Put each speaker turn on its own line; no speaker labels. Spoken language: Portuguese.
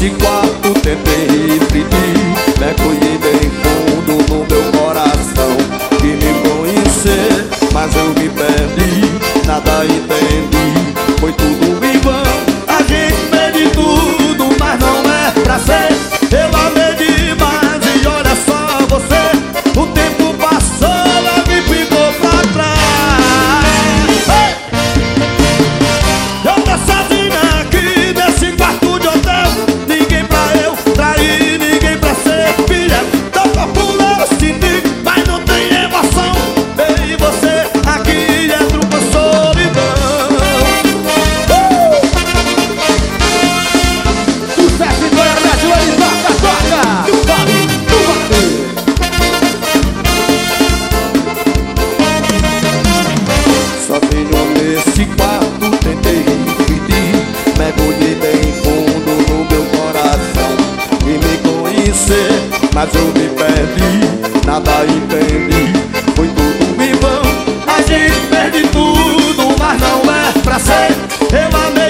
nesse quarto tentei pedir, mergulhei bem fundo no meu coração e me conhecer, mas eu me perdi, nada entendi, foi tudo em vão. A gente perde tudo, mas não é pra ser. Eu amei demais e olha só você, o tempo passou, ela me ficou pra trás. Hey! Eu tô sozinha aqui nesse quarto de hotel, ninguém pra eu trair, ninguém pra ser filha. Tô popular, senti, mas não tem emoção. E você aqui dentro com solidão.
Sucesso em Goiânia, Brasil, ele toca, toca!
Tu vale, tu vale. Sozinho nesse quarto tentei pedir, mergulhei bem fundo no meu coração e me conhecer, mas eu me perdi, nada entendi, foi tudo em vão. A gente perde tudo, mas não é pra ser. Eu amei